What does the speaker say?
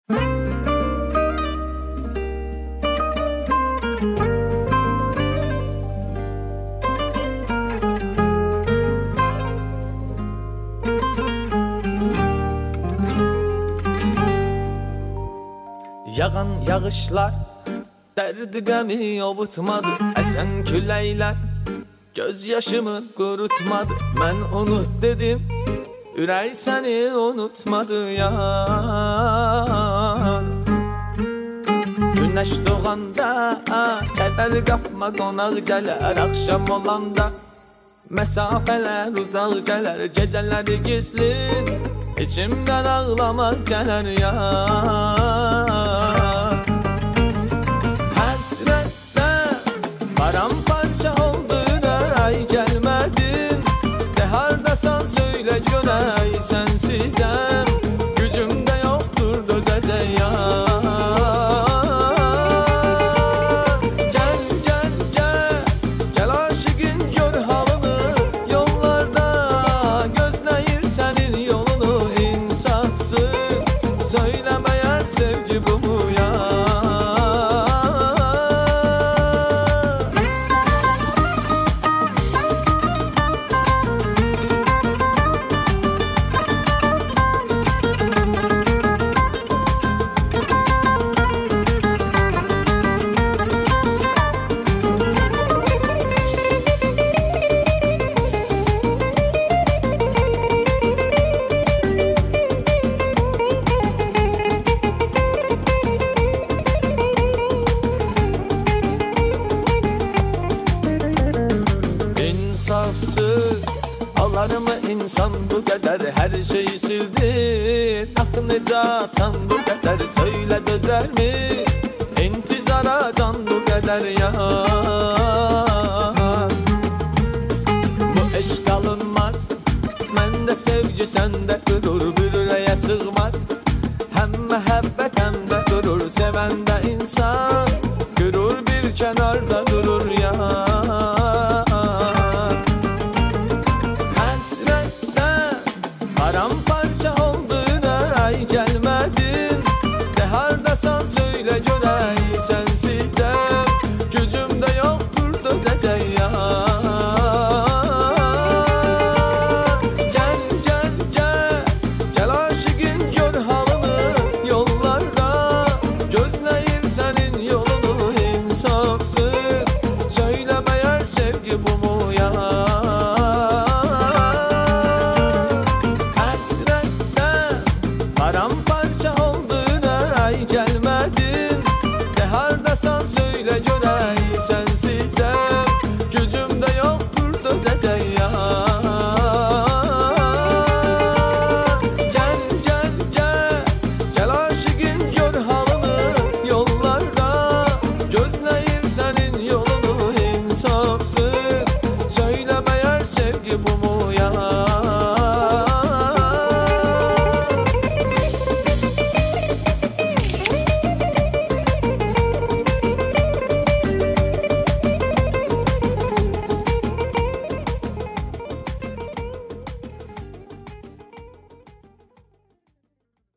Yağan yağışlar derdi gemi avutmadı. Esen küleyler gözyaşımı kurutmadı. Ben unut dedim, ürey seni unutmadı yar. Güneş doğanda keder kapma konak gelir. Akşam olanda mesafeler uzak gelir. Geceleri gizli içimden ağlamak gelir yar. Hasrette paramparça oldun ay gelmedin. De hardasan söyle görey sensizem. Gücümde yoktur dözecek yar. Gel gel gel, gel aşıkın gör halını. Yollarda gözleyir senin yolunu. İnsafsız söyleme yer sevgi bu mu ya? İnsafsız ağlar mı insan bu kadar? Her şeyi sildi aklınıcasan bu kadar. Söyle dözer mi intizara can bu kadar ya? Bu eşk alınmaz, mende sevgi sende gurur. Bir yüreğe sığmaz hem mehabbet hem de gurur. Sevende insan gurur bir kenarda durur ya. Paramparça oldun ay gelmedin. De hardasan söyle görey sensizem. Gücümde yoktur dözecek ya. Gel gel gel, gel aşıkın gör halını. Yollarda gözleyir senin yolunu. İnsafsız söyleme yer sevgi bu mu ya? Paramparça oldun ay gelmedin. De hardasan söyle görey sensizem. Gücümde yoktur dözecek ya. Gel gel gel, gel aşıkın gör halını. Yollarda gözleyir senin yolunu. İnsafsız